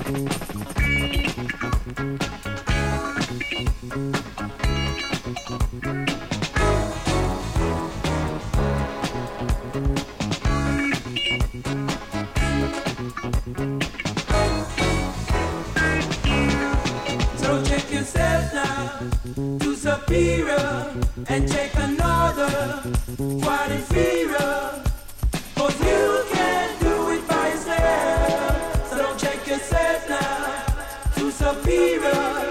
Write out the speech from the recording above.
So check yourself now to superior and check another quite inferior. Cause you can't do it by yourself. So don't check yourself now to superior.